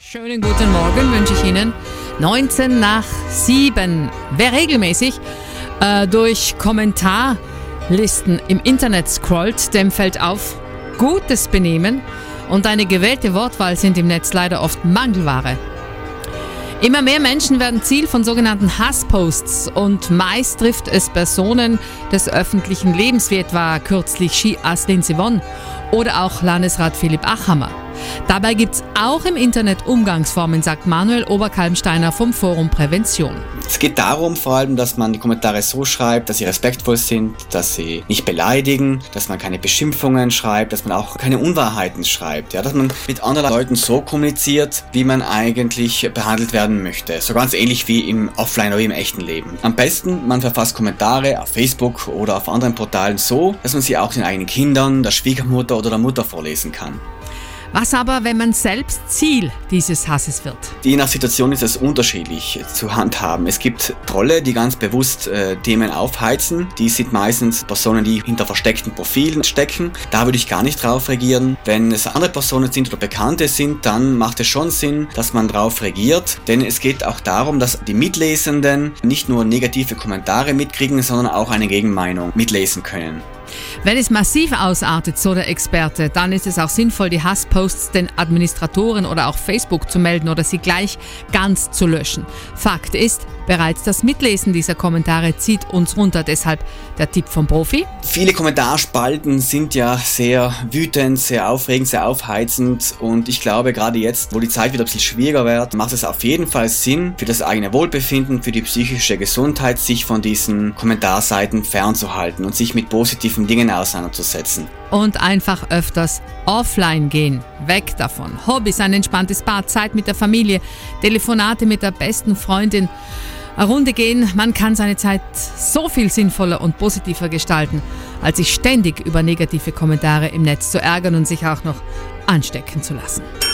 Schönen guten Morgen wünsche ich Ihnen. 19 nach 7. Wer regelmäßig durch Kommentarlisten im Internet scrollt, dem fällt auf, gutes Benehmen und eine gewählte Wortwahl sind im Netz leider oft Mangelware. Immer mehr Menschen werden Ziel von sogenannten Hassposts und meist trifft es Personen des öffentlichen Lebens, wie etwa kürzlich Ski-Aslin Sivon oder auch Landesrat Philipp Achammer. Dabei gibt es auch im Internet Umgangsformen, sagt Manuel Oberkalmsteiner vom Forum Prävention. Es geht darum vor allem, dass man die Kommentare so schreibt, dass sie respektvoll sind, dass sie nicht beleidigen, dass man keine Beschimpfungen schreibt, dass man auch keine Unwahrheiten schreibt. Ja, dass man mit anderen Leuten so kommuniziert, wie man eigentlich behandelt werden möchte. So ganz ähnlich wie im Offline oder im echten Leben. Am besten, man verfasst Kommentare auf Facebook oder auf anderen Portalen so, dass man sie auch den eigenen Kindern, der Schwiegermutter oder der Mutter vorlesen kann. Was aber, wenn man selbst Ziel dieses Hasses wird? Je nach Situation ist es unterschiedlich zu handhaben. Es gibt Trolle, die ganz bewusst Themen aufheizen. Die sind meistens Personen, die hinter versteckten Profilen stecken. Da würde ich gar nicht drauf reagieren. Wenn es andere Personen sind oder Bekannte sind, dann macht es schon Sinn, dass man drauf reagiert. Denn es geht auch darum, dass die Mitlesenden nicht nur negative Kommentare mitkriegen, sondern auch eine Gegenmeinung mitlesen können. Wenn es massiv ausartet, so der Experte, dann ist es auch sinnvoll, die Hassposts den Administratoren oder auch Facebook zu melden oder sie gleich ganz zu löschen. Fakt ist, bereits das Mitlesen dieser Kommentare zieht uns runter. Deshalb der Tipp vom Profi. Viele Kommentarspalten sind ja sehr wütend, sehr aufregend, sehr aufheizend und ich glaube, gerade jetzt, wo die Zeit wieder ein bisschen schwieriger wird, macht es auf jeden Fall Sinn, für das eigene Wohlbefinden, für die psychische Gesundheit, sich von diesen Kommentarseiten fernzuhalten und sich mit positiven Dingen auseinanderzusetzen. Und einfach öfters offline gehen. Weg davon. Hobbys, ein entspanntes Bad, Zeit mit der Familie, Telefonate mit der besten Freundin, eine Runde gehen. Man kann seine Zeit so viel sinnvoller und positiver gestalten, als sich ständig über negative Kommentare im Netz zu ärgern und sich auch noch anstecken zu lassen.